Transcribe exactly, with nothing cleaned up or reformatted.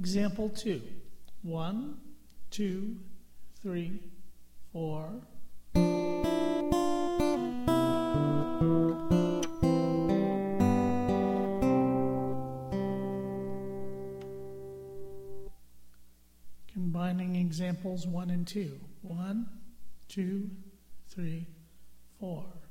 Example two. One, two, three, four. Combining examples one and two. One, two, three, four.